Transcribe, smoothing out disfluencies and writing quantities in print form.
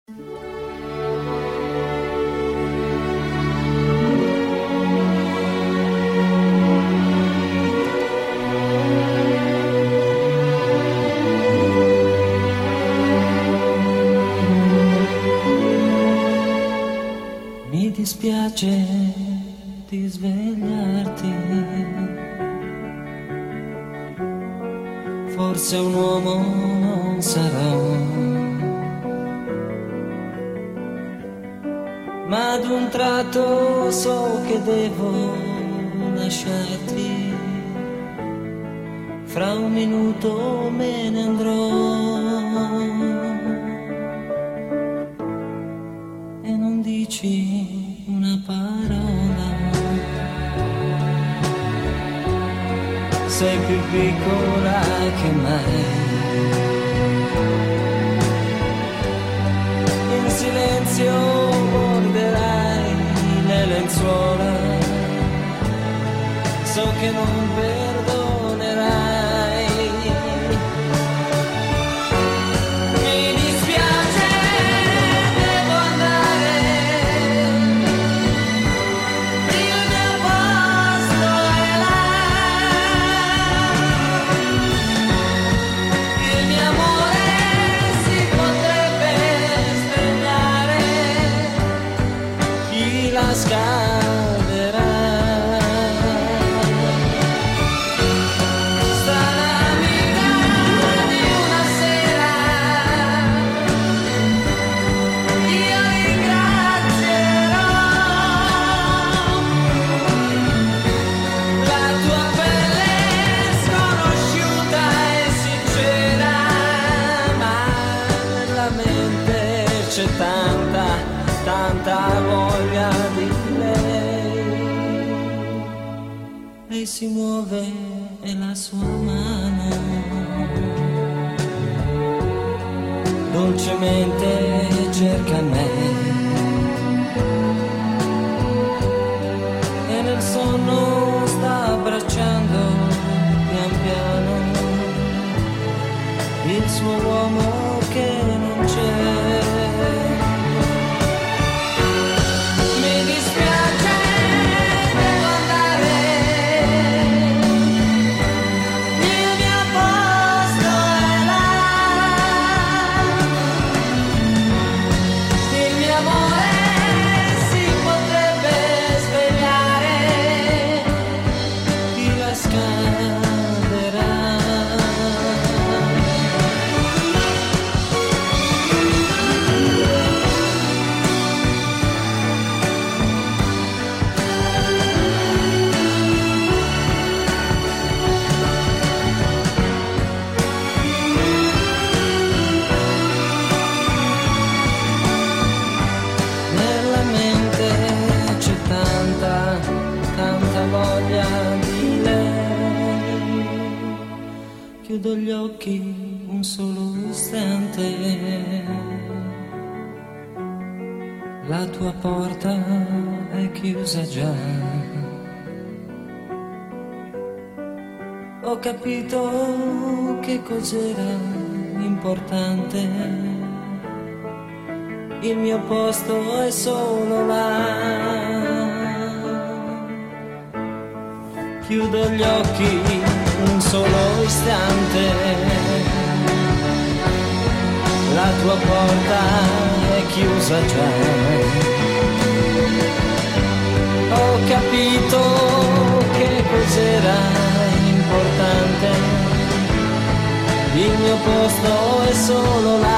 Mi dispiace di svegliarti, forse un uomo non sarò, ma ad un tratto so che devo lasciarti, fra un minuto me ne andrò. E non dici una parola, sei più piccola che mai. In silenzio morderai le lenzuola, so che non perdonerai. Si muove e la sua mano dolcemente cerca me, e nel sonno sta abbracciando pian piano il suo uomo che non c'è. Chiudo gli occhi un solo istante, la tua porta è chiusa già. Ho capito che cos'era importante, il mio posto è solo là. Chiudo gli occhi un solo istante, la tua porta è chiusa già. Ho capito che cos'era importante, il mio posto è solo là.